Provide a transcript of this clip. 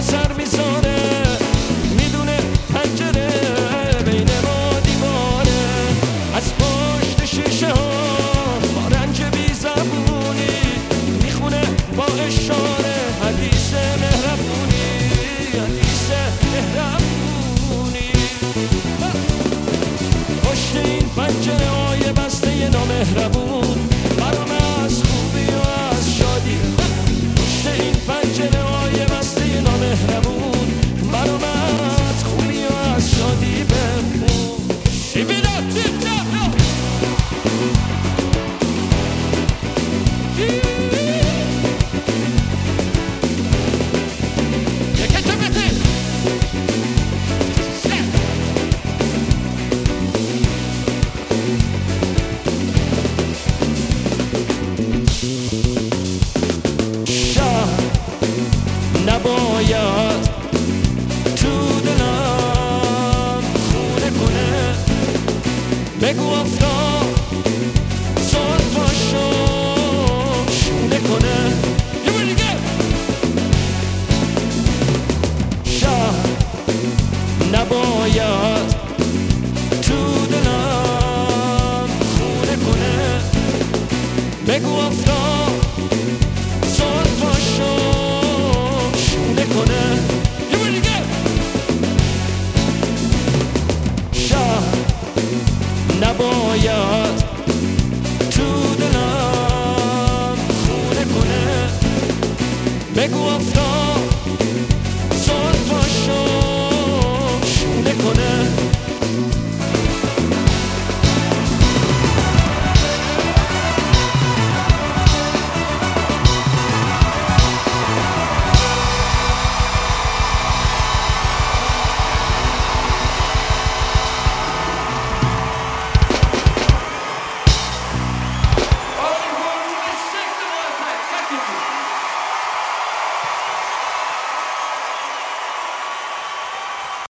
سر میذاره، میدونه پنجره بین ما دیواره، از پشت شیشه ها با رنج بی زبونی میخونه با اشاره حدیث مهربونی، حدیث مهربونی. پشت این پنجره های بسته یه نامهربون برام از خوبی و از شادی، پشت این پنجره های بسته یه نامهربون برام از خوبی و از شادی بخون. نباید تو دلم خونه کنه، بگو افتاد زلفاشو شونه کنه. یه بار دیگه. شهر نباید تو دلم خونه کنه، بگو افتاد